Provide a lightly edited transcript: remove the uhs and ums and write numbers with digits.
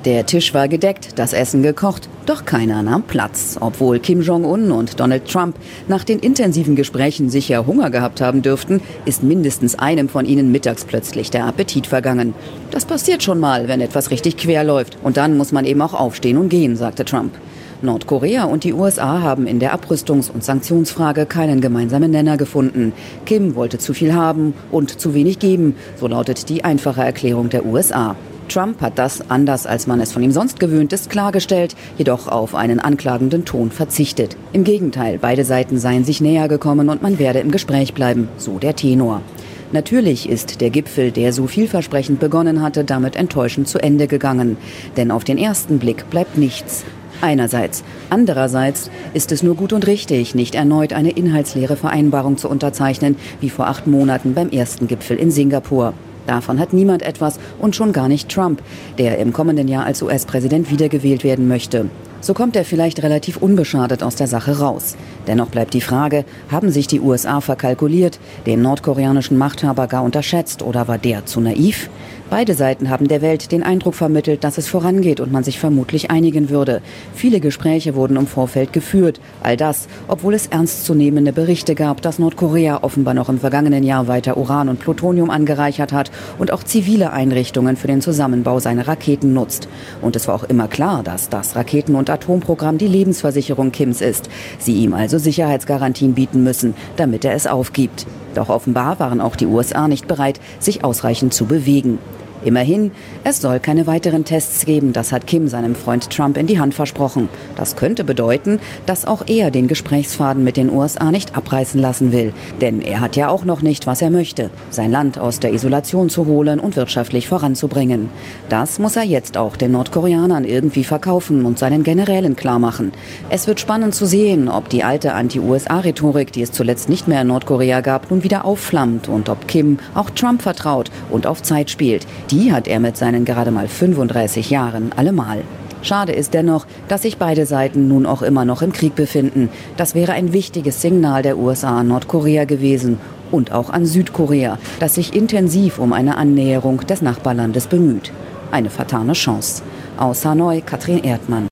Der Tisch war gedeckt, das Essen gekocht, doch keiner nahm Platz. Obwohl Kim Jong-un und Donald Trump nach den intensiven Gesprächen sicher Hunger gehabt haben dürften, ist mindestens einem von ihnen mittags plötzlich der Appetit vergangen. Das passiert schon mal, wenn etwas richtig quer läuft. Und dann muss man eben auch aufstehen und gehen, sagte Trump. Nordkorea und die USA haben in der Abrüstungs- und Sanktionsfrage keinen gemeinsamen Nenner gefunden. Kim wollte zu viel haben und zu wenig geben, so lautet die einfache Erklärung der USA. Trump hat das, anders als man es von ihm sonst gewöhnt ist, klargestellt, jedoch auf einen anklagenden Ton verzichtet. Im Gegenteil, beide Seiten seien sich näher gekommen und man werde im Gespräch bleiben, so der Tenor. Natürlich ist der Gipfel, der so vielversprechend begonnen hatte, damit enttäuschend zu Ende gegangen. Denn auf den ersten Blick bleibt nichts. Einerseits. Andererseits ist es nur gut und richtig, nicht erneut eine inhaltsleere Vereinbarung zu unterzeichnen, wie vor 8 Monaten beim ersten Gipfel in Singapur. Davon hat niemand etwas und schon gar nicht Trump, der im kommenden Jahr als US-Präsident wiedergewählt werden möchte. So kommt er vielleicht relativ unbeschadet aus der Sache raus. Dennoch bleibt die Frage, haben sich die USA verkalkuliert, den nordkoreanischen Machthaber gar unterschätzt oder war der zu naiv? Beide Seiten haben der Welt den Eindruck vermittelt, dass es vorangeht und man sich vermutlich einigen würde. Viele Gespräche wurden im Vorfeld geführt. All das, obwohl es ernstzunehmende Berichte gab, dass Nordkorea offenbar noch im vergangenen Jahr weiter Uran und Plutonium angereichert hat und auch zivile Einrichtungen für den Zusammenbau seiner Raketen nutzt. Und es war auch immer klar, dass das Raketen- und Atomprogramm die Lebensversicherung Kims ist. Sie ihm also Sicherheitsgarantien bieten müssen, damit er es aufgibt. Doch offenbar waren auch die USA nicht bereit, sich ausreichend zu bewegen. Immerhin, es soll keine weiteren Tests geben, das hat Kim seinem Freund Trump in die Hand versprochen. Das könnte bedeuten, dass auch er den Gesprächsfaden mit den USA nicht abreißen lassen will. Denn er hat ja auch noch nicht, was er möchte, sein Land aus der Isolation zu holen und wirtschaftlich voranzubringen. Das muss er jetzt auch den Nordkoreanern irgendwie verkaufen und seinen Generälen klarmachen. Es wird spannend zu sehen, ob die alte Anti-USA-Rhetorik, die es zuletzt nicht mehr in Nordkorea gab, nun wieder aufflammt und ob Kim auch Trump vertraut und auf Zeit spielt. Die hat er mit seinen gerade mal 35 Jahren allemal. Schade ist dennoch, dass sich beide Seiten nun auch immer noch im Krieg befinden. Das wäre ein wichtiges Signal der USA an Nordkorea gewesen und auch an Südkorea, das sich intensiv um eine Annäherung des Nachbarlandes bemüht. Eine vertane Chance. Aus Hanoi, Katrin Erdmann.